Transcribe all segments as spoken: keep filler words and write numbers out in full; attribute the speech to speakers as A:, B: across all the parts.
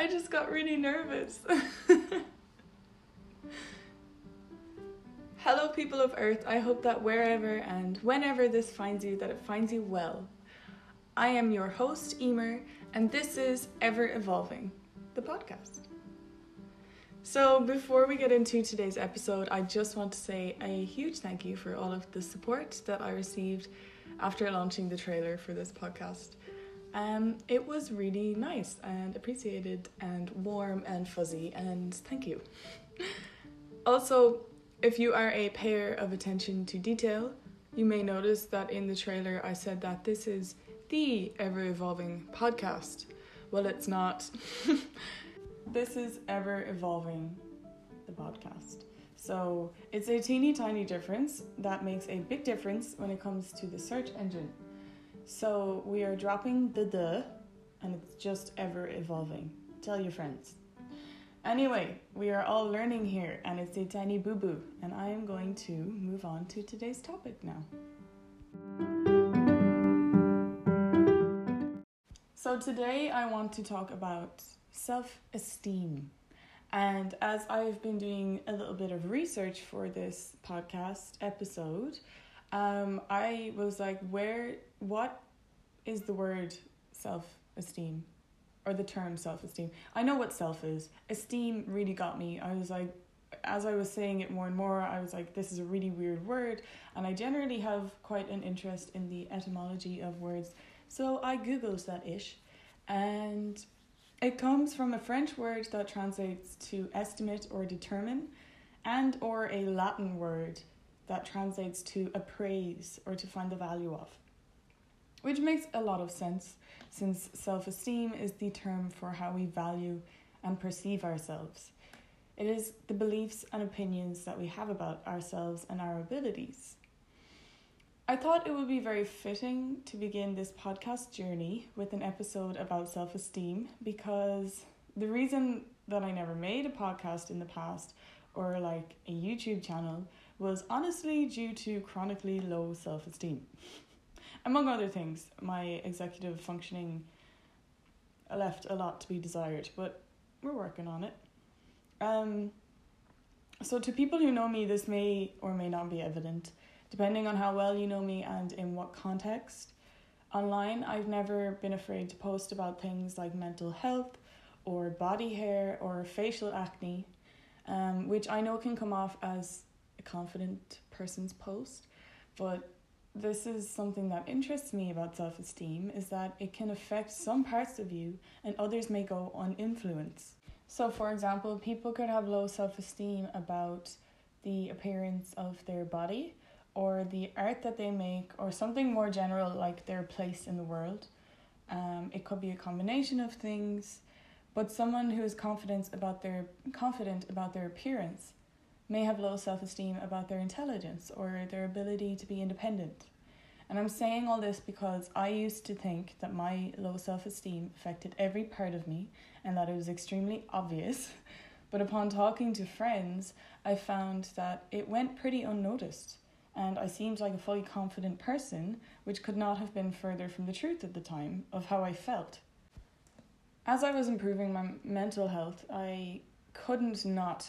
A: I just got really nervous. Hello, people of Earth. I hope that wherever and whenever this finds you, that it finds you well. I am your host, Emer, and this is Ever Evolving, the podcast. So before we get into today's episode, I just want to say a huge thank you for all of the support that I received after launching the trailer for this podcast. Um, it was really nice and appreciated and warm and fuzzy, and thank you. Also, if you are a payer of attention to detail, you may notice that in the trailer I said that this is the Ever Evolving podcast. Well, it's not. This is Ever Evolving, the podcast. So it's a teeny tiny difference that makes a big difference when it comes to the search engine. So we are dropping the the, and it's just Ever Evolving. Tell your friends. Anyway, we are all learning here, and it's a tiny boo-boo, and I am going to move on to today's topic now. So today I want to talk about self-esteem. And as I've been doing a little bit of research for this podcast episode, um, I was like, where, what is the word self-esteem? Or the term self-esteem? I know what self is. Esteem really got me. I was like, as I was saying it more and more, I was like, this is a really weird word. And I generally have quite an interest in the etymology of words. So I Googled that ish. And it comes from a French word that translates to estimate or determine, and or a Latin word that translates to appraise or to find the value of. Which makes a lot of sense, since self-esteem is the term for how we value and perceive ourselves. It is the beliefs and opinions that we have about ourselves and our abilities. I thought it would be very fitting to begin this podcast journey with an episode about self-esteem, because the reason that I never made a podcast in the past or like a YouTube channel was honestly due to chronically low self-esteem. Among other things, my executive functioning left a lot to be desired, but we're working on it. Um, so to people who know me, this may or may not be evident, depending on how well you know me and in what context. Online, I've never been afraid to post about things like mental health or body hair or facial acne, um, which I know can come off as a confident person's post, but this is something that interests me about self-esteem, is that it can affect some parts of you and others may go uninfluenced. So for example, people could have low self-esteem about the appearance of their body or the art that they make or something more general like their place in the world. Um, it could be a combination of things, but someone who is confident about their confident about their appearance may have low self-esteem about their intelligence or their ability to be independent. And I'm saying all this because I used to think that my low self-esteem affected every part of me and that it was extremely obvious. But upon talking to friends, I found that it went pretty unnoticed, and I seemed like a fully confident person, which could not have been further from the truth at the time of how I felt. As I was improving my mental health, I couldn't not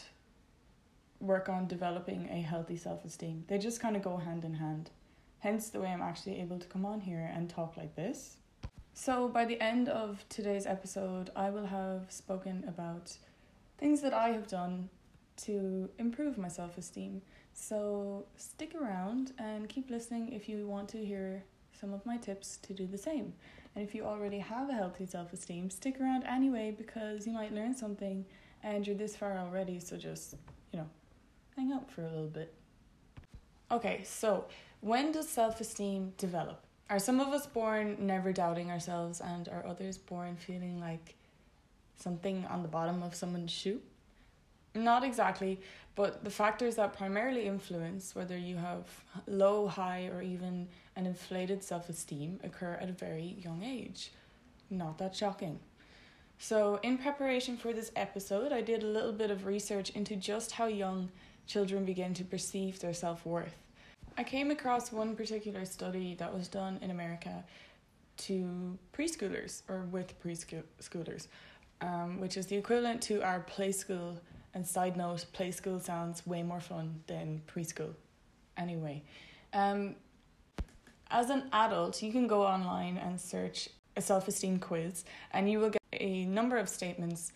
A: work on developing a healthy self-esteem. They just kind of go hand in hand. Hence the way I'm actually able to come on here and talk like this. So by the end of today's episode, I will have spoken about things that I have done to improve my self-esteem. So stick around and keep listening if you want to hear some of my tips to do the same. And if you already have a healthy self-esteem, stick around anyway, because you might learn something and you're this far already, so just, you know, hang out for a little bit. Okay, so when does self-esteem develop? Are some of us born never doubting ourselves, and are others born feeling like something on the bottom of someone's shoe? Not exactly, but the factors that primarily influence whether you have low, high, or even an inflated self-esteem occur at a very young age. Not that shocking. So in preparation for this episode, I did a little bit of research into just how young children begin to perceive their self-worth. I came across one particular study that was done in America to preschoolers, or with preschoolers. um, which is the equivalent to our play school. And side note, play school sounds way more fun than preschool. Anyway, um, as an adult, you can go online and search a self-esteem quiz, and you will get a number of statements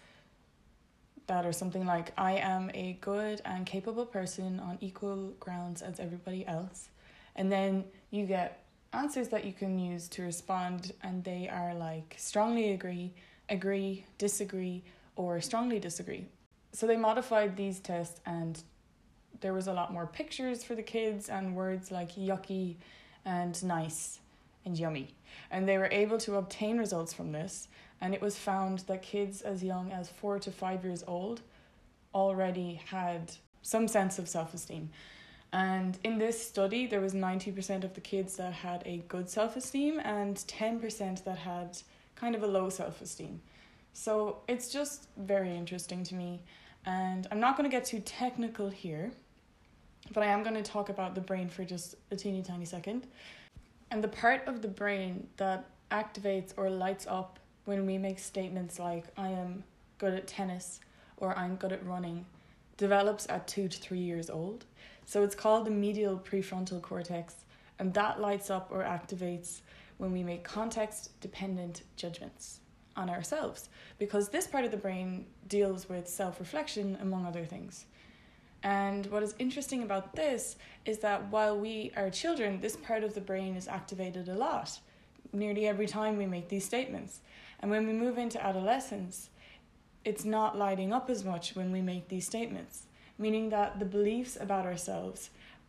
A: that are something like, I am a good and capable person on equal grounds as everybody else. And then you get answers that you can use to respond, and they are like strongly agree, agree, disagree, or strongly disagree. So they modified these tests, and there was a lot more pictures for the kids and words like yucky and nice and yummy. And they were able to obtain results from this, and it was found that kids as young as four to five years old already had some sense of self-esteem. And in this study, there was ninety percent of the kids that had a good self-esteem and ten percent that had kind of a low self-esteem. So it's just very interesting to me. And I'm not going to get too technical here, but I am going to talk about the brain for just a teeny tiny second. And the part of the brain that activates or lights up when we make statements like, I am good at tennis or I'm good at running, develops at two to three years old. So it's called the medial prefrontal cortex, and that lights up or activates when we make context-dependent judgments on ourselves, because this part of the brain deals with self-reflection, among other things. And what is interesting about this is that while we are children, this part of the brain is activated a lot, nearly every time we make these statements. And when we move into adolescence, it's not lighting up as much when we make these statements, meaning that the beliefs about ourselves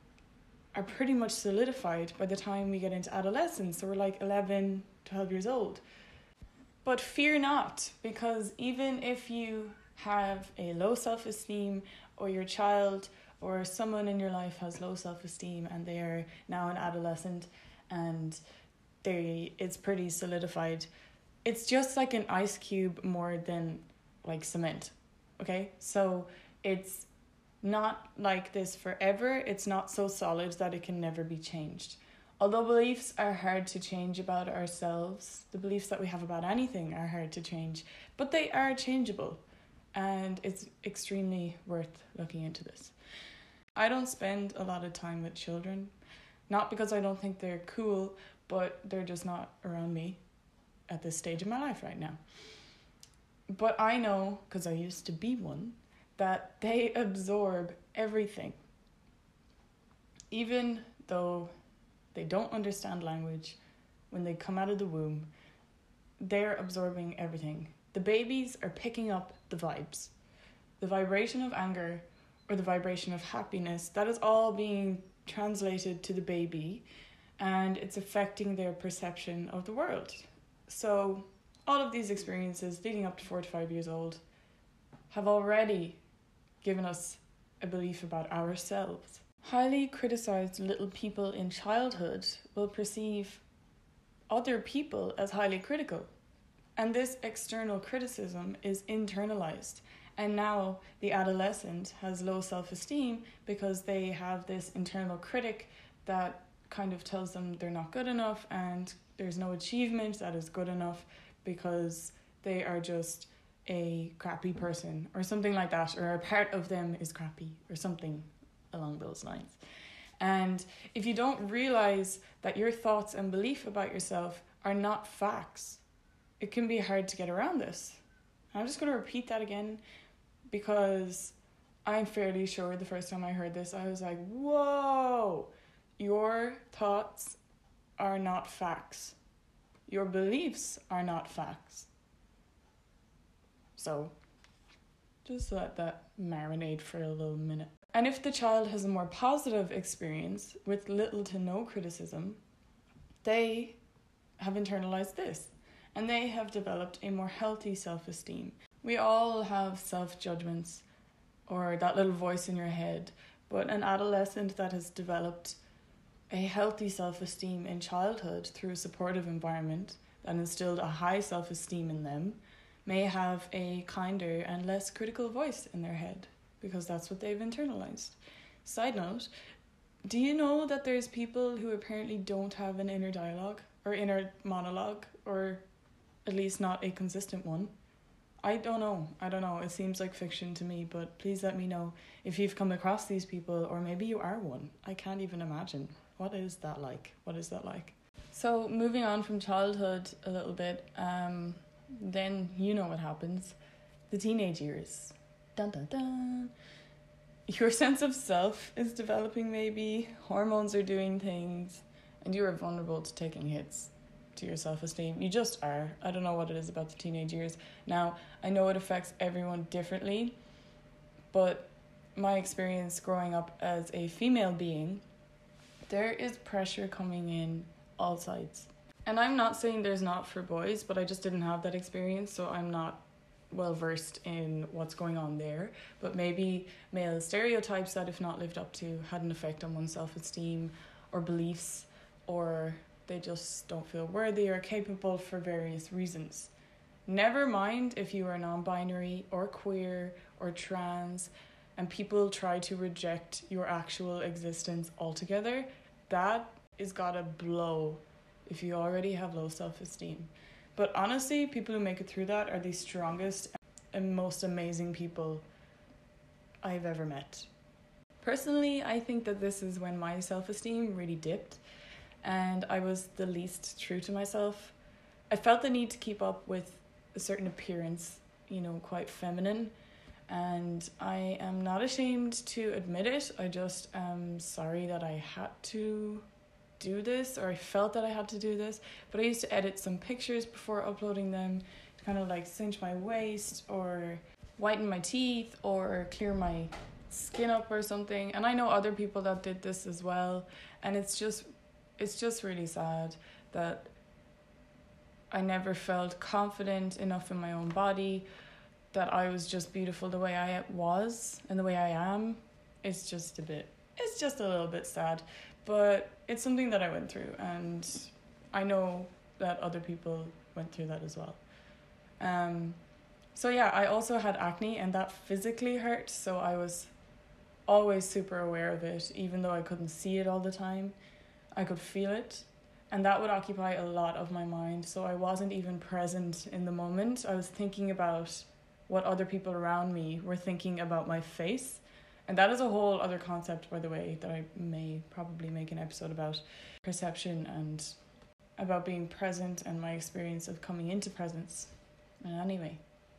A: are pretty much solidified by the time we get into adolescence. So we're like eleven, twelve years old. But fear not, because even if you have a low self-esteem, or your child or someone in your life has low self-esteem and they are now an adolescent and they it's pretty solidified, it's just like an ice cube more than like cement, okay? So it's not like this forever. It's not so solid that it can never be changed. Although beliefs are hard to change about ourselves, the beliefs that we have about anything are hard to change, but they are changeable, and it's extremely worth looking into this. I don't spend a lot of time with children, not because I don't think they're cool, but they're just not around me at this stage of my life right now. But I know, because I used to be one, that they absorb everything. Even though they don't understand language, when they come out of the womb, they're absorbing everything. The babies are picking up the vibes. The vibration of anger or the vibration of happiness, that is all being translated to the baby, and it's affecting their perception of the world. So all of these experiences leading up to four to five years old have already given us a belief about ourselves. Highly criticized little people in childhood will perceive other people as highly critical. And this external criticism is internalized. And now the adolescent has low self-esteem because they have this internal critic that kind of tells them they're not good enough and there's no achievement that is good enough because they are just a crappy person or something like that, or a part of them is crappy or something along those lines. And if you don't realize that your thoughts and belief about yourself are not facts, it can be hard to get around this. I'm just going to repeat that again because I'm fairly sure the first time I heard this, I was like, whoa, your thoughts are not facts. Your beliefs are not facts. So just let that marinate for a little minute. And if the child has a more positive experience with little to no criticism, they have internalized this and they have developed a more healthy self-esteem. We all have self-judgments or that little voice in your head, but an adolescent that has developed a healthy self-esteem in childhood through a supportive environment that instilled a high self-esteem in them may have a kinder and less critical voice in their head because that's what they've internalized. Side note, do you know that there's people who apparently don't have an inner dialogue or inner monologue, or at least not a consistent one? I don't know. I don't know. It seems like fiction to me, but please let me know if you've come across these people, or maybe you are one. I can't even imagine. What is that like? What is that like? So moving on from childhood a little bit, um, then you know what happens. The teenage years. Dun dun dun. Your sense of self is developing maybe. Hormones are doing things. And you are vulnerable to taking hits to your self-esteem. You just are. I don't know what it is about the teenage years. Now, I know it affects everyone differently, but my experience growing up as a female being, there is pressure coming in all sides. And I'm not saying there's not for boys, but I just didn't have that experience, so I'm not well versed in what's going on there. But maybe male stereotypes that, if not lived up to, had an effect on one's self-esteem or beliefs, or they just don't feel worthy or capable for various reasons. Never mind if you are non-binary or queer or trans and people try to reject your actual existence altogether. That is gotta blow if you already have low self-esteem. But honestly, people who make it through that are the strongest and most amazing people I've ever met. Personally, I think that this is when my self-esteem really dipped and I was the least true to myself. I felt the need to keep up with a certain appearance, you know, quite feminine, and I am not ashamed to admit it. I just am sorry that I had to do this, or I felt that I had to do this. But I used to edit some pictures before uploading them to kind of like cinch my waist or whiten my teeth or clear my skin up or something. And I know other people that did this as well, and it's just it's just really sad that I never felt confident enough in my own body, that I was just beautiful the way I was and the way I am. It's just a bit, it's just a little bit sad, but it's something that I went through, and I know that other people went through that as well. Um, so yeah, I also had acne, and that physically hurt, so I was always super aware of it, even though I couldn't see it all the time. I could feel it, and that would occupy a lot of my mind, so I wasn't even present in the moment. I was thinking about what other people around me were thinking about my face, and that is a whole other concept, by the way, that I may probably make an episode about perception and about being present and my experience of coming into presence. And anyway,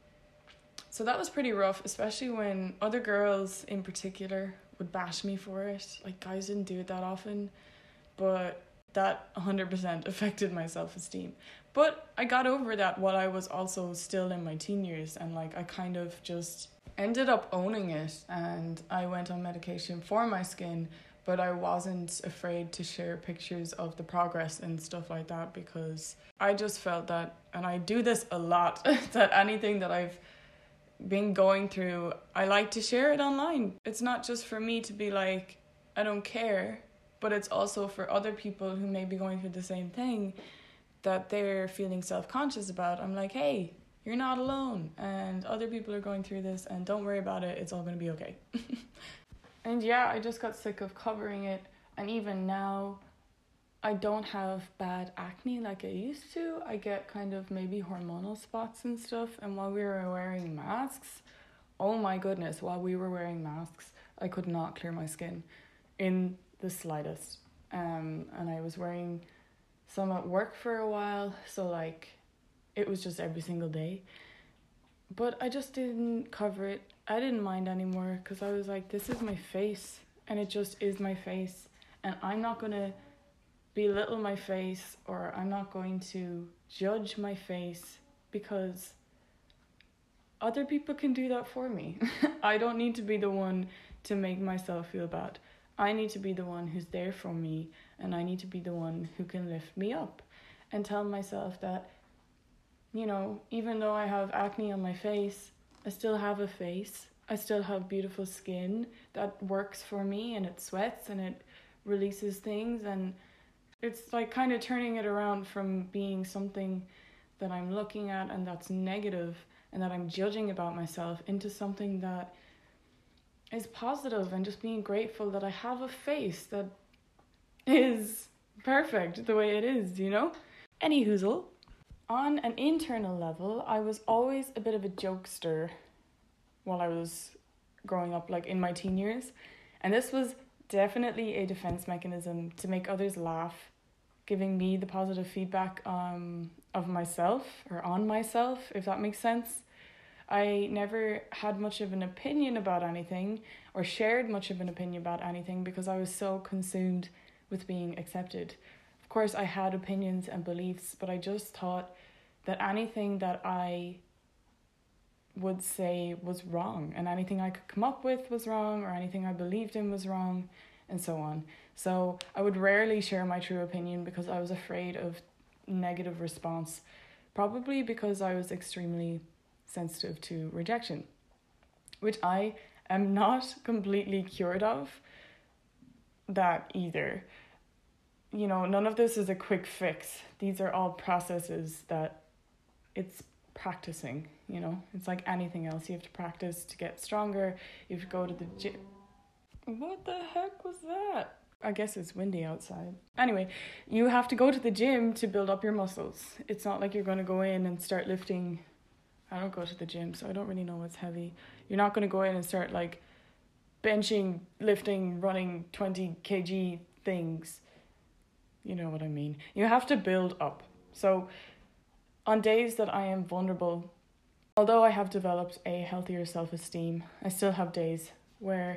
A: so that was pretty rough, especially when other girls in particular would bash me for it. Like, guys didn't do it that often, but that one hundred percent affected my self-esteem. But I got over that while I was also still in my teen years, and like I kind of just ended up owning it, and I went on medication for my skin, but I wasn't afraid to share pictures of the progress and stuff like that, because I just felt that, and I do this a lot, that anything that I've been going through, I like to share it online. It's not just for me to be like, I don't care, but it's also for other people who may be going through the same thing that they're feeling self-conscious about. I'm like, hey, you're not alone, and other people are going through this, and don't worry about it, it's all going to be okay. And yeah, I just got sick of covering it, and even now, I don't have bad acne like I used to. I get kind of maybe hormonal spots and stuff, and while we were wearing masks, oh my goodness, while we were wearing masks, I could not clear my skin in the slightest. Um, and I was wearing some at work for a while, so like, it was just every single day. But I just didn't cover it. I didn't mind anymore, because I was like, this is my face, and it just is my face, and I'm not going to belittle my face, or I'm not going to judge my face, because other people can do that for me. I don't need to be the one to make myself feel bad. I need to be the one who's there for me, and I need to be the one who can lift me up and tell myself that, you know, even though I have acne on my face, I still have a face. I still have beautiful skin that works for me, and it sweats and it releases things, and it's like kind of turning it around from being something that I'm looking at and that's negative and that I'm judging about myself into something that is positive, and just being grateful that I have a face that is perfect the way it is, you know? Any hoozle. On an internal level, I was always a bit of a jokester while I was growing up, like in my teen years. And this was definitely a defense mechanism to make others laugh, giving me the positive feedback um, of myself or on myself, if that makes sense. I never had much of an opinion about anything or shared much of an opinion about anything because I was so consumed with being accepted. Of course, I had opinions and beliefs, but I just thought that anything that I would say was wrong, and anything I could come up with was wrong, or anything I believed in was wrong, and so on. So I would rarely share my true opinion because I was afraid of negative response, probably because I was extremely sensitive to rejection, which I am not completely cured of that either. You know, none of this is a quick fix. These are all processes that it's practicing, you know? It's like anything else. You have to practice to get stronger. You have to go to the gym. What the heck was that? I guess it's windy outside. Anyway, you have to go to the gym to build up your muscles. It's not like you're going to go in and start lifting. I don't go to the gym, so I don't really know what's heavy. You're not going to go in and start like benching, lifting, running twenty kilograms things. You know what I mean. You have to build up. So on days that I am vulnerable, although I have developed a healthier self-esteem, I still have days where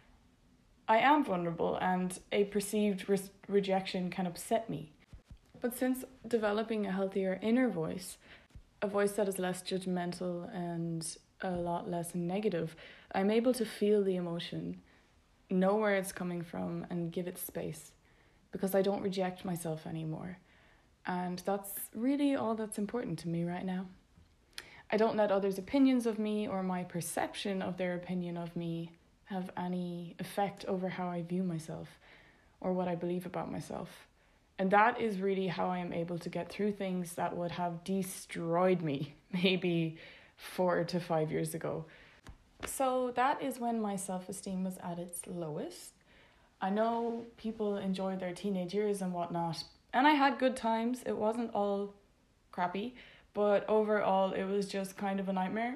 A: I am vulnerable and a perceived re- rejection can upset me. But since developing a healthier inner voice, a voice that is less judgmental and a lot less negative, I'm able to feel the emotion, know where it's coming from, and give it space, because I don't reject myself anymore. And that's really all that's important to me right now. I don't let others' opinions of me or my perception of their opinion of me have any effect over how I view myself or what I believe about myself. And that is really how I am able to get through things that would have destroyed me maybe four to five years ago. So that is when my self-esteem was at its lowest. I know people enjoy their teenage years and whatnot, and I had good times. It wasn't all crappy, but overall it was just kind of a nightmare.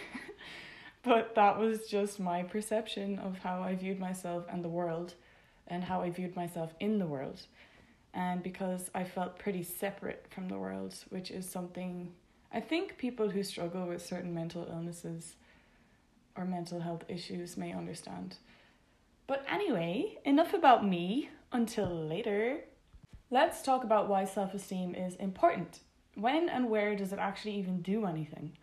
A: But that was just my perception of how I viewed myself and the world, and how I viewed myself in the world. And because I felt pretty separate from the world, which is something I think people who struggle with certain mental illnesses or mental health issues may understand. But anyway, enough about me. Until later. Let's talk about why self-esteem is important. When and where does it actually even do anything?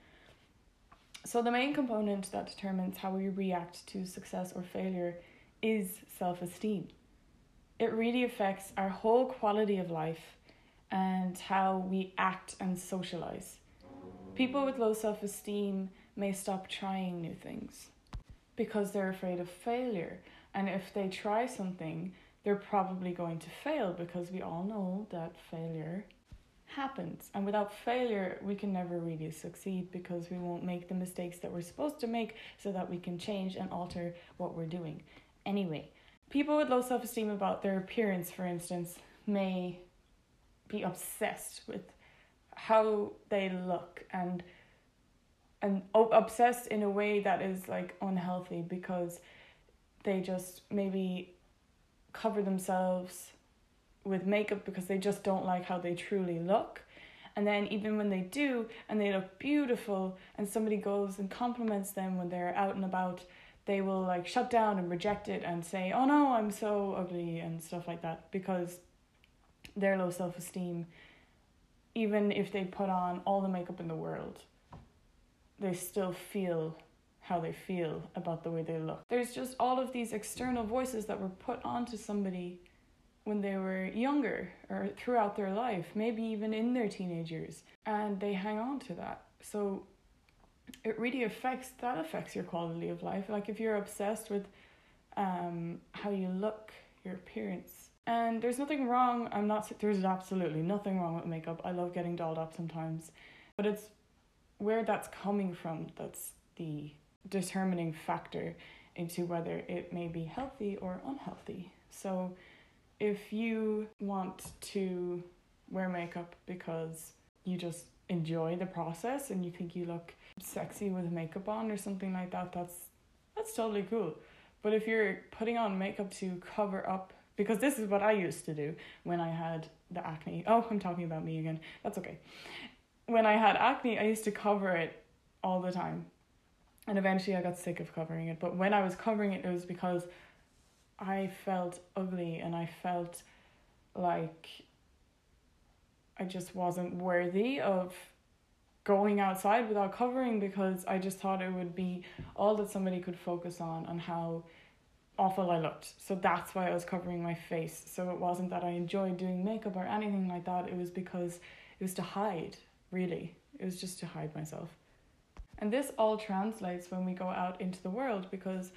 A: So the main component that determines how we react to success or failure is self-esteem. It really affects our whole quality of life and how we act and socialize. People with low self-esteem may stop trying new things because they're afraid of failure. And if they try something, they're probably going to fail, because we all know that failure happens. And without failure, we can never really succeed, because we won't make the mistakes that we're supposed to make so that we can change and alter what we're doing. Anyway, people with low self-esteem about their appearance, for instance, may be obsessed with how they look and and obsessed in a way that is like unhealthy, because they just maybe cover themselves with makeup because they just don't like how they truly look. And then even when they do and they look beautiful and somebody goes and compliments them when they're out and about, they will like shut down and reject it and say, oh no, I'm so ugly and stuff like that, because their low self-esteem, even if they put on all the makeup in the world, they still feel how they feel about the way they look. There's just all of these external voices that were put onto somebody when they were younger or throughout their life, maybe even in their teenage years, and they hang on to that. So it really affects, that affects your quality of life. Like if you're obsessed with um, how you look, your appearance. And there's nothing wrong, I'm not, there's absolutely nothing wrong with makeup. I love getting dolled up sometimes, but it's where that's coming from that's the determining factor into whether it may be healthy or unhealthy. So if you want to wear makeup because you just enjoy the process and you think you look sexy with makeup on or something like that, that's that's totally cool. But if you're putting on makeup to cover up, because this is what I used to do when I had the acne. Oh, I'm talking about me again. That's okay. When I had acne, I used to cover it all the time. And eventually I got sick of covering it. But when I was covering it, it was because I felt ugly and I felt like I just wasn't worthy of going outside without covering, because I just thought it would be all that somebody could focus on, on how awful I looked. So that's why I was covering my face. So it wasn't that I enjoyed doing makeup or anything like that. It was because it was to hide, really. It was just to hide myself. And this all translates when we go out into the world, because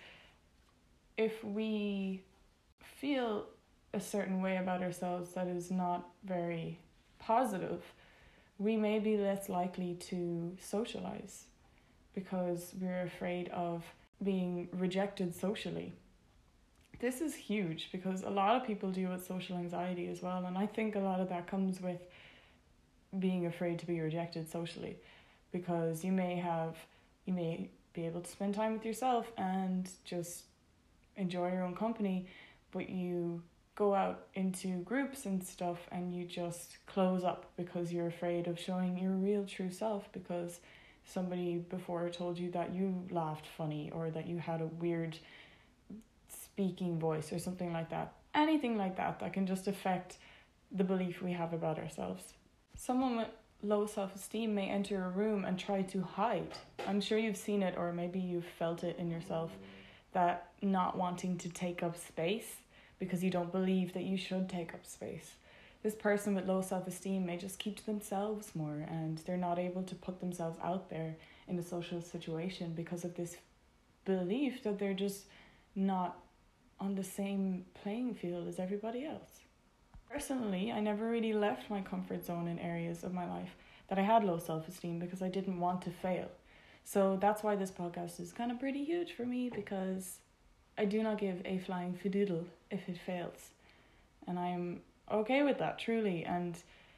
A: if we feel a certain way about ourselves that is not very positive, we may be less likely to socialize because we're afraid of being rejected socially. This is huge because a lot of people deal with social anxiety as well, and I think a lot of that comes with being afraid to be rejected socially, because you may have you may be able to spend time with yourself and just enjoy your own company, but you go out into groups and stuff and you just close up because you're afraid of showing your real true self, because somebody before told you that you laughed funny or that you had a weird speaking voice or something like that. Anything like that that can just affect the belief we have about ourselves. Someone with low self-esteem may enter a room and try to hide. I'm sure you've seen it, or maybe you've felt it in yourself, that not wanting to take up space because you don't believe that you should take up space. This person with low self-esteem may just keep to themselves more, and they're not able to put themselves out there in a social situation because of this belief that they're just not on the same playing field as everybody else. Personally, I never really left my comfort zone in areas of my life that I had low self-esteem because I didn't want to fail. So that's why this podcast is kind of pretty huge for me, because I do not give a flying fidoodle if it fails. And I am okay with that, truly. And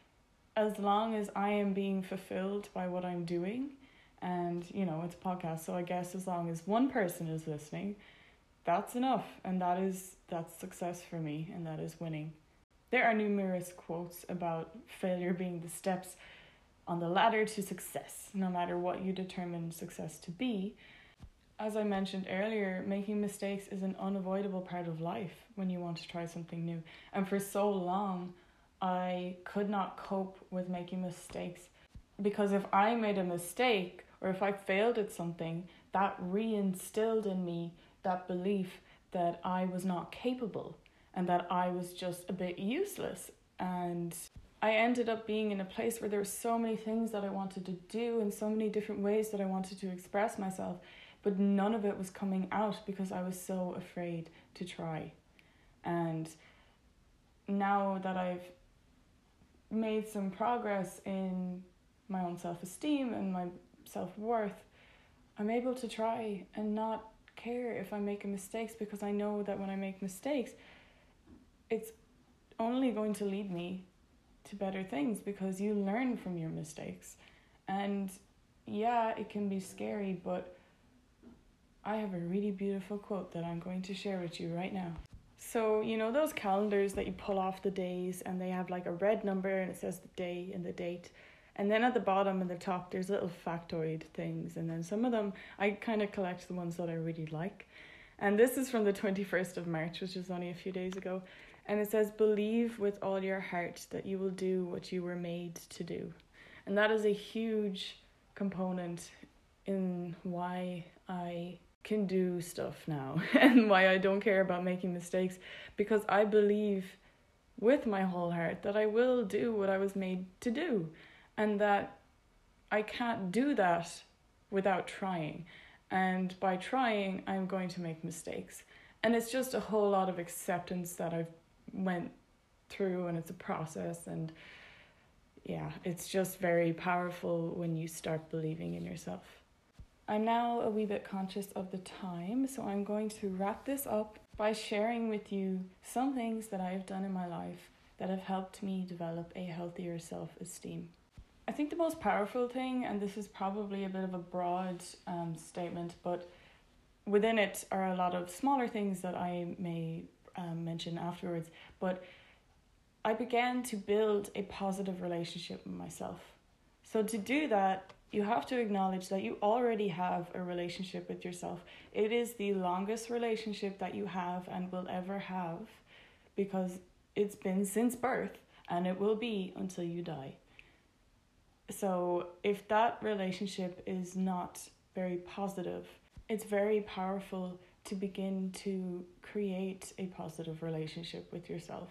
A: as long as I am being fulfilled by what I'm doing, and, you know, it's a podcast, so I guess as long as one person is listening, that's enough. And that is, that's success for me, and that is winning. There are numerous quotes about failure being the steps on the ladder to success, no matter what you determine success to be. As I mentioned earlier, making mistakes is an unavoidable part of life when you want to try something new. And for so long, I could not cope with making mistakes, because if I made a mistake or if I failed at something, that reinstilled in me that belief that I was not capable and that I was just a bit useless. And I ended up being in a place where there were so many things that I wanted to do and so many different ways that I wanted to express myself, but none of it was coming out because I was so afraid to try. And now that I've made some progress in my own self-esteem and my self-worth, I'm able to try and not care if I'm making mistakes, because I know that when I make mistakes, it's only going to lead me to better things, because you learn from your mistakes. And yeah, it can be scary, but I have a really beautiful quote that I'm going to share with you right now. So, you know those calendars that you pull off the days and they have like a red number and it says the day and the date, and then at the bottom and the top there's little factoid things, and then some of them I kind of collect the ones that I really like. And this is from the twenty-first of March, which was only a few days ago. And it says, believe with all your heart that you will do what you were made to do. And that is a huge component in why I can do stuff now and why I don't care about making mistakes, because I believe with my whole heart that I will do what I was made to do, and that I can't do that without trying. And by trying, I'm going to make mistakes. And it's just a whole lot of acceptance that I've went through, and it's a process, and yeah, it's just very powerful when you start believing in yourself. I'm now a wee bit conscious of the time, so I'm going to wrap this up by sharing with you some things that I've done in my life that have helped me develop a healthier self-esteem. I think the most powerful thing, and this is probably a bit of a broad um, statement, but within it are a lot of smaller things that I may um, mention afterwards, but I began to build a positive relationship with myself. So to do that, you have to acknowledge that you already have a relationship with yourself. It is the longest relationship that you have and will ever have, because it's been since birth and it will be until you die. So if that relationship is not very positive, it's very powerful to begin to create a positive relationship with yourself.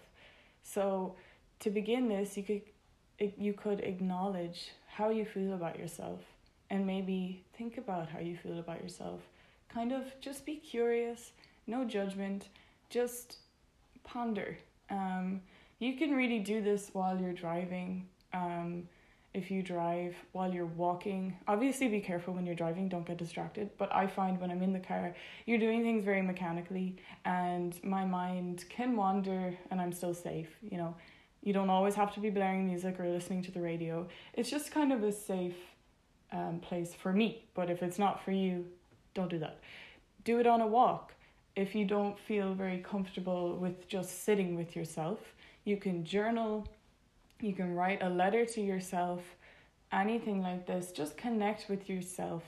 A: So to begin this, you could you could acknowledge how you feel about yourself and maybe think about how you feel about yourself. Kind of just be curious, no judgment, just ponder. Um, you can really do this while you're driving. Um, if you drive while you're walking, obviously be careful when you're driving, don't get distracted. But I find when I'm in the car, you're doing things very mechanically and my mind can wander and I'm still safe, you know. You don't always have to be blaring music or listening to the radio. It's just kind of a safe um, place for me. But if it's not for you, don't do that. Do it on a walk. If you don't feel very comfortable with just sitting with yourself, you can journal, you can write a letter to yourself, anything like this. Just connect with yourself.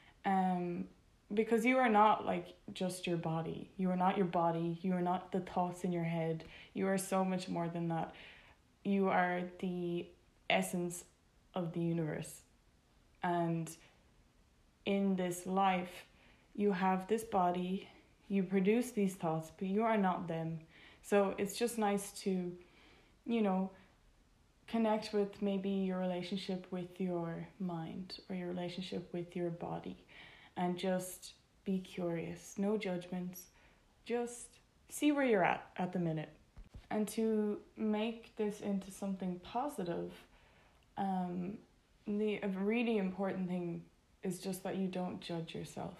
A: Um, because you are not like just your body. You are not your body. You are not the thoughts in your head. You are so much more than that. You are the essence of the universe. And in this life, you have this body, you produce these thoughts, but you are not them. So it's just nice to, you know, connect with maybe your relationship with your mind or your relationship with your body and just be curious. No judgments. Just see where you're at at the minute. And to make this into something positive, um, the a really important thing is just that you don't judge yourself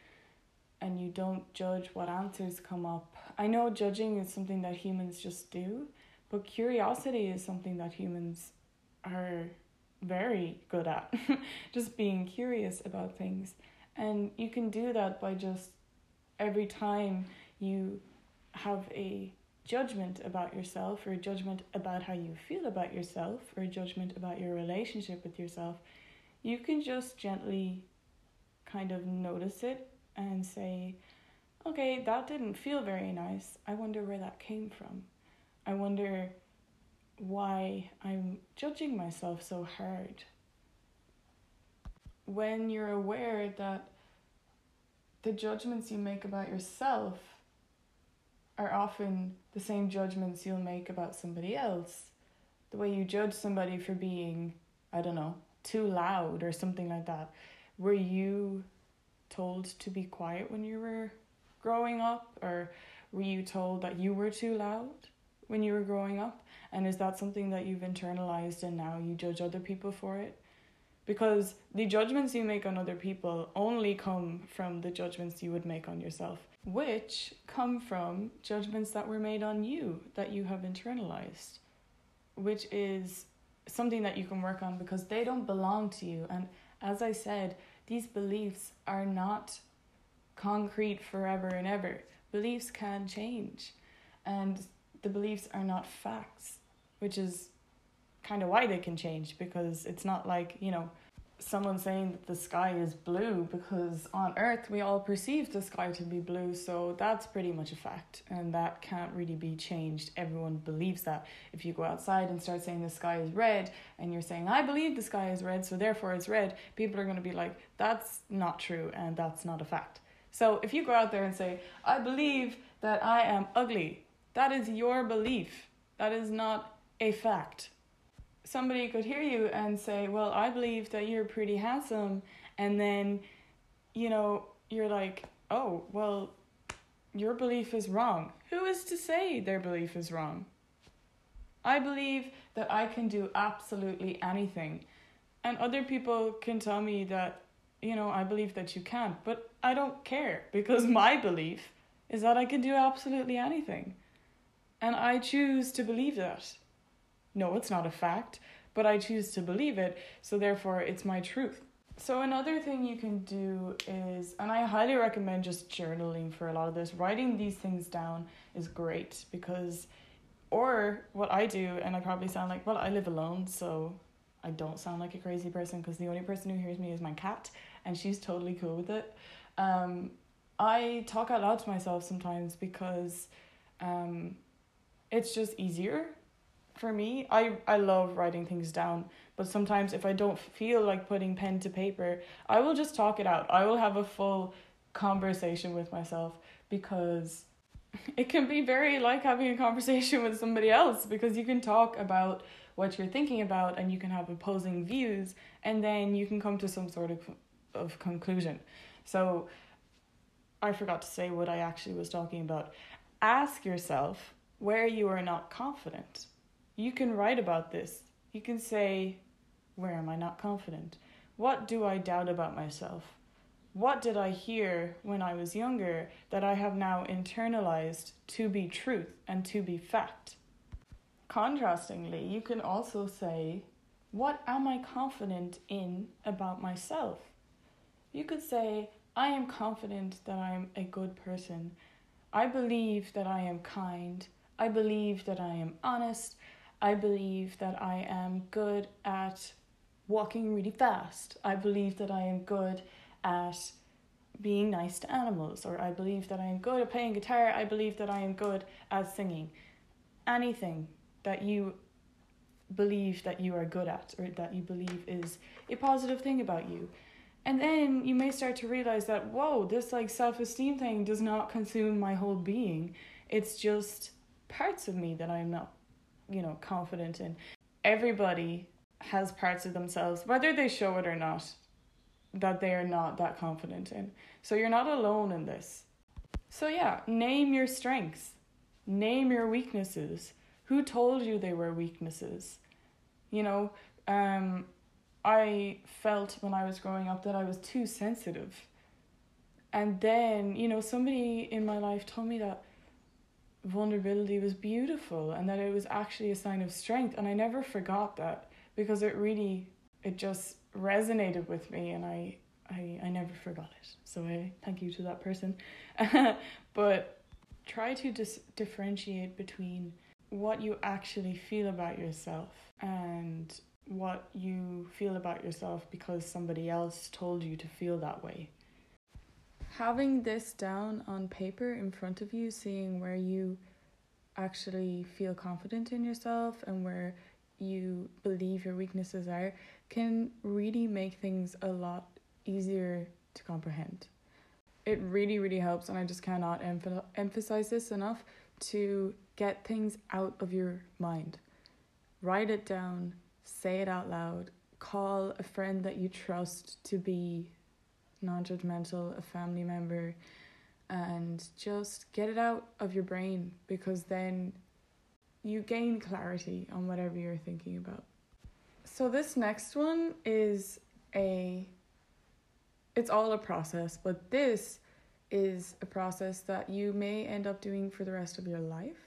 A: and you don't judge what answers come up. I know judging is something that humans just do, but curiosity is something that humans are very good at, just being curious about things. And you can do that by just every time you have a judgment about yourself or a judgment about how you feel about yourself or a judgment about your relationship with yourself, you can just gently kind of notice it and say, okay, that didn't feel very nice. I wonder where that came from. I wonder why I'm judging myself so hard. When you're aware that the judgments you make about yourself are often the same judgments you'll make about somebody else. The way you judge somebody for being, I don't know, too loud or something like that. Were you told to be quiet when you were growing up? Or were you told that you were too loud when you were growing up? And is that something that you've internalized and now you judge other people for it? Because the judgments you make on other people only come from the judgments you would make on yourself, which come from judgments that were made on you, that you have internalized, which is something that you can work on because they don't belong to you. And as I said, these beliefs are not concrete forever and ever. Beliefs can change, and the beliefs are not facts, which is kind of why they can change, because it's not like, you know, someone saying that the sky is blue, because on Earth we all perceive the sky to be blue, so that's pretty much a fact, and that can't really be changed. Everyone believes that. If you go outside and start saying the sky is red, and you're saying, I believe the sky is red, so therefore it's red, people are going to be like, that's not true, and that's not a fact. So if you go out there and say, I believe that I am ugly, that is your belief. That is not a fact. Somebody could hear you and say, well, I believe that you're pretty handsome. And then, you know, you're like, oh, well, your belief is wrong. Who is to say their belief is wrong? I believe that I can do absolutely anything. And other people can tell me that, you know, I believe that you can't. But I don't care, because my belief is that I can do absolutely anything. And I choose to believe that. No, it's not a fact, but I choose to believe it, so therefore it's my truth. So another thing you can do is, and I highly recommend just journaling for a lot of this, writing these things down is great because, or what I do, and I probably sound like, well, I live alone, so I don't sound like a crazy person because the only person who hears me is my cat, and she's totally cool with it. Um, I talk out loud to myself sometimes because um, it's just easier for me. I, I love writing things down, but sometimes if I don't feel like putting pen to paper, I will just talk it out. I will have a full conversation with myself because it can be very like having a conversation with somebody else, because you can talk about what you're thinking about and you can have opposing views and then you can come to some sort of, of conclusion. So I forgot to say what I actually was talking about. Ask yourself where you are not confident. You can write about this. You can say, where am I not confident? What do I doubt about myself? What did I hear when I was younger that I have now internalized to be truth and to be fact? Contrastingly, you can also say, what am I confident in about myself? You could say, I am confident that I am a good person. I believe that I am kind. I believe that I am honest. I believe that I am good at walking really fast. I believe that I am good at being nice to animals. Or I believe that I am good at playing guitar. I believe that I am good at singing. Anything that you believe that you are good at or that you believe is a positive thing about you. And then you may start to realize that, whoa, this like self-esteem thing does not consume my whole being. It's just parts of me that I'm not, you know, confident in. Everybody has parts of themselves, whether they show it or not, that they are not that confident in. So you're not alone in this. So yeah, name your strengths. Name your weaknesses. Who told you they were weaknesses? You know, um, I felt when I was growing up that I was too sensitive. And then, you know, somebody in my life told me that vulnerability was beautiful and that it was actually a sign of strength. And I never forgot that because it really, it just resonated with me and I, I, I never forgot it. So I thank you to that person. But try to dis- differentiate between what you actually feel about yourself and what you feel about yourself because somebody else told you to feel that way. Having this down on paper in front of you, seeing where you actually feel confident in yourself and where you believe your weaknesses are, can really make things a lot easier to comprehend. It really, really helps, and I just cannot emph- emphasize this enough, to get things out of your mind. Write it down, say it out loud, call a friend that you trust to be non-judgmental, a family member, and just get it out of your brain, because then you gain clarity on whatever you're thinking about. So this next one is a, it's all a process, but this is a process that you may end up doing for the rest of your life.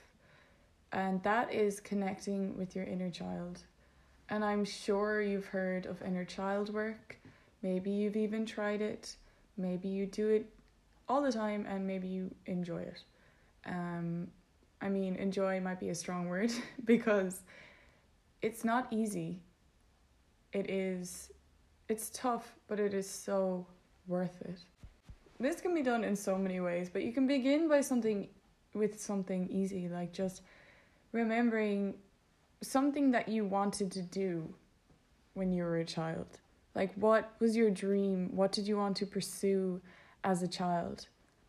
A: And that is connecting with your inner child. And I'm sure you've heard of inner child work. Maybe you've even tried it. Maybe you do it all the time and maybe you enjoy it. Um, I mean, enjoy might be a strong word because it's not easy. It is, it's tough, but it is so worth it. This can be done in so many ways, but you can begin by something with something easy, like just remembering something that you wanted to do when you were a child. Like, what was your dream? What did you want to pursue as a child?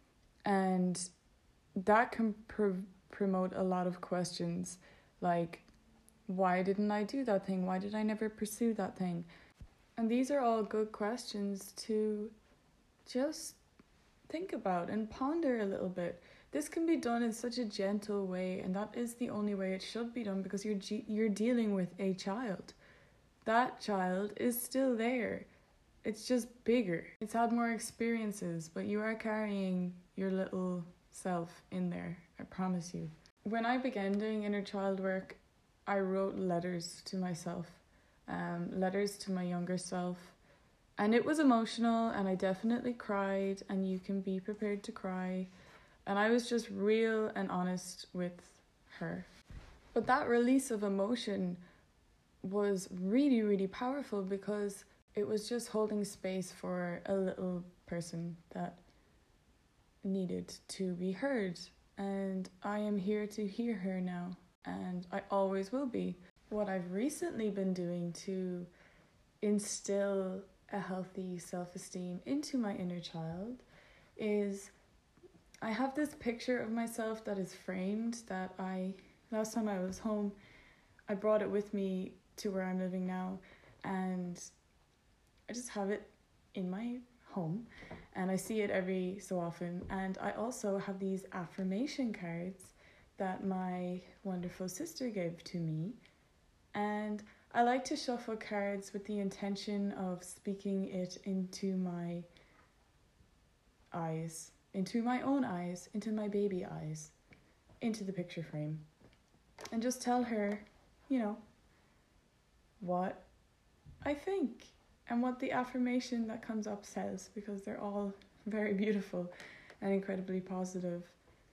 A: And that can pr- promote a lot of questions, like, why didn't I do that thing? Why did I never pursue that thing? And these are all good questions to just think about and ponder a little bit. This can be done in such a gentle way, and that is the only way it should be done, because you're ge- you're dealing with a child. That child is still there. It's just bigger. It's had more experiences, but you are carrying your little self in there, I promise you. When I began doing inner child work, I wrote letters to myself. um, letters to my younger self. And it was emotional, and I definitely cried, and you can be prepared to cry. And I was just real and honest with her. But that release of emotion was really, really powerful because it was just holding space for a little person that needed to be heard. And I am here to hear her now, and I always will be. What I've recently been doing to instill a healthy self-esteem into my inner child is I have this picture of myself that is framed that I, last time I was home, I brought it with me to where I'm living now, and I just have it in my home, and I see it every so often. And I also have these affirmation cards that my wonderful sister gave to me, and I like to shuffle cards with the intention of speaking it into my eyes, into my own eyes, into my baby eyes, into the picture frame, and just tell her, you know, what I think and what the affirmation that comes up says, because they're all very beautiful and incredibly positive.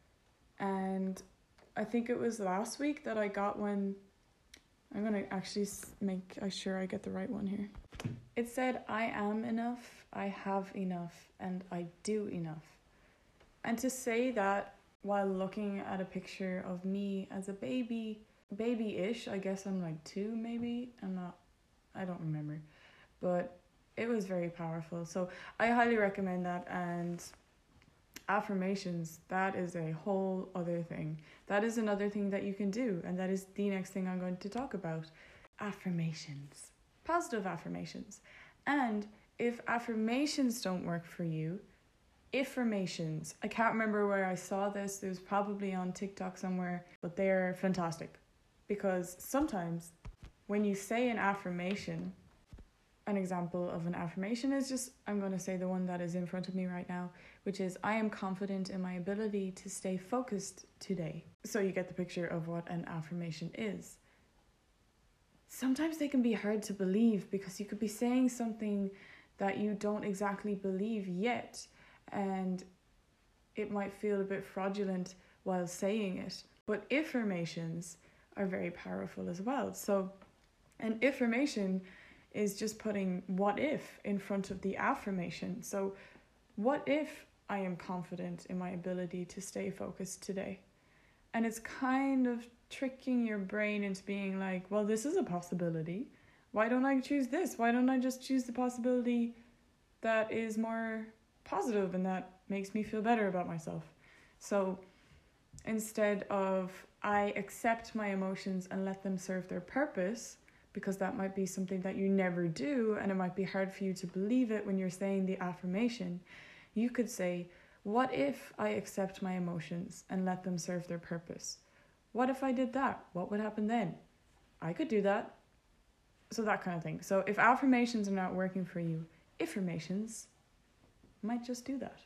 A: And I think it was last week that I got one. I'm going to actually make sure I get the right one here. It said, I am enough, I have enough, and I do enough. And to say that while looking at a picture of me as a baby, baby-ish, I guess I'm like two maybe, I'm not, I don't remember. But it was very powerful. So I highly recommend that. And affirmations, that is a whole other thing. That is another thing that you can do, and that is the next thing I'm going to talk about. Affirmations. Positive affirmations. And if affirmations don't work for you, affirmations. I can't remember where I saw this. It was probably on TikTok somewhere, but they're fantastic. Because sometimes when you say an affirmation, an example of an affirmation is just, I'm going to say the one that is in front of me right now, which is, I am confident in my ability to stay focused today. So you get the picture of what an affirmation is. Sometimes they can be hard to believe because you could be saying something that you don't exactly believe yet, and it might feel a bit fraudulent while saying it. But affirmations are very powerful as well. So an affirmation is just putting what if in front of the affirmation. So what if I am confident in my ability to stay focused today? And it's kind of tricking your brain into being like, well, this is a possibility. Why don't I choose this? Why don't I just choose the possibility that is more positive and that makes me feel better about myself? So instead of I accept my emotions and let them serve their purpose, because that might be something that you never do, and it might be hard for you to believe it when you're saying the affirmation, you could say, what if I accept my emotions and let them serve their purpose? What if I did that? What would happen then? I could do that. So that kind of thing. So if affirmations are not working for you, affirmations might just do that.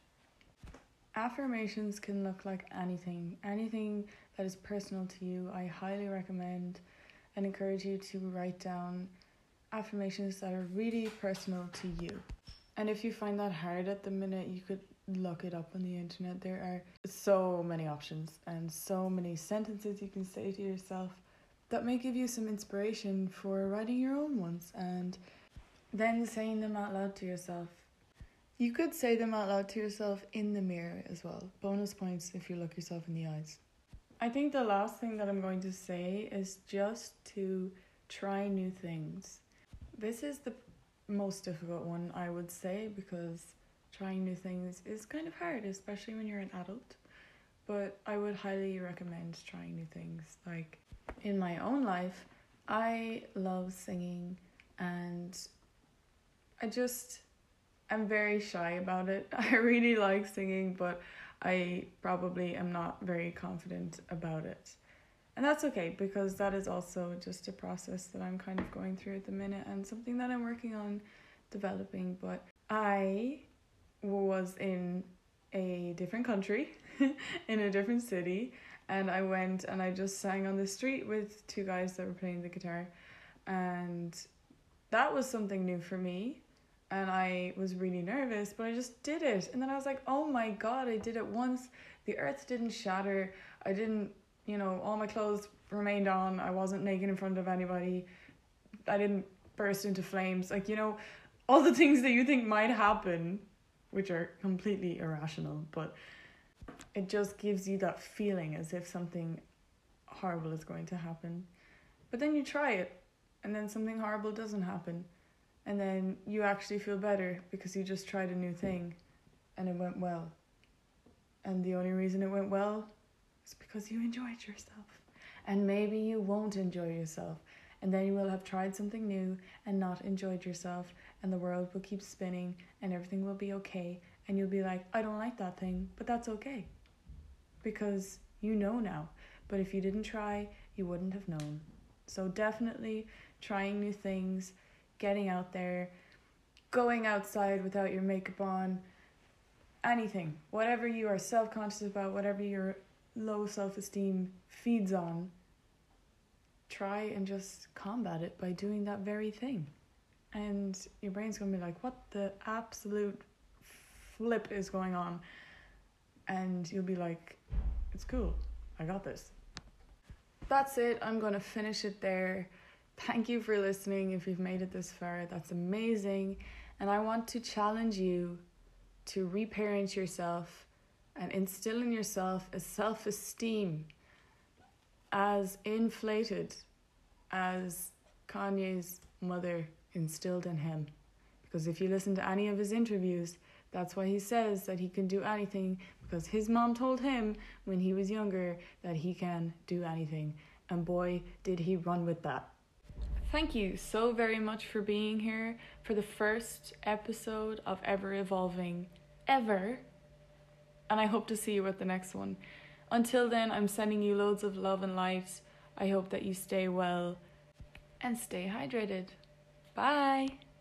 A: Affirmations can look like anything, anything that is personal to you. I highly recommend and encourage you to write down affirmations that are really personal to you. And if you find that hard at the minute, you could look it up on the internet. There are so many options and so many sentences you can say to yourself that may give you some inspiration for writing your own ones and then saying them out loud to yourself. You could say them out loud to yourself in the mirror as well. Bonus points if you look yourself in the eyes. I think the last thing that I'm going to say is just to try new things. This is the most difficult one, I would say, because trying new things is kind of hard, especially when you're an adult. But I would highly recommend trying new things. Like, in my own life, I love singing, and I just am very shy about it. I really like singing, but I probably am not very confident about it. And that's okay, because that is also just a process that I'm kind of going through at the minute and something that I'm working on developing. But I was in a different country, in a different city, and I went and I just sang on the street with two guys that were playing the guitar, and that was something new for me. And I was really nervous, but I just did it. And then I was like, oh my God, I did it once. The earth didn't shatter. I didn't, you know, all my clothes remained on. I wasn't naked in front of anybody. I didn't burst into flames. Like, you know, all the things that you think might happen, which are completely irrational, but it just gives you that feeling as if something horrible is going to happen. But then you try it, and then something horrible doesn't happen. And then you actually feel better because you just tried a new thing and it went well. And the only reason it went well is because you enjoyed yourself. And maybe you won't enjoy yourself. And then you will have tried something new and not enjoyed yourself. And the world will keep spinning and everything will be okay. And you'll be like, I don't like that thing, but that's okay. Because you know now. But if you didn't try, you wouldn't have known. So definitely trying new things, getting out there, going outside without your makeup on, anything, whatever you are self-conscious about, whatever your low self-esteem feeds on, try and just combat it by doing that very thing. And your brain's going to be like, what the absolute flip is going on? And you'll be like, it's cool, I got this. That's it, I'm going to finish it there. Thank you for listening. If you've made it this far, that's amazing. And I want to challenge you to reparent yourself and instill in yourself a self-esteem as inflated as Kanye's mother instilled in him. Because if you listen to any of his interviews, that's why he says that he can do anything, because his mom told him when he was younger that he can do anything. And boy, did he run with that. Thank you so very much for being here for the first episode of Ever Evolving ever. And I hope to see you at the next one. Until then, I'm sending you loads of love and light. I hope that you stay well and stay hydrated. Bye.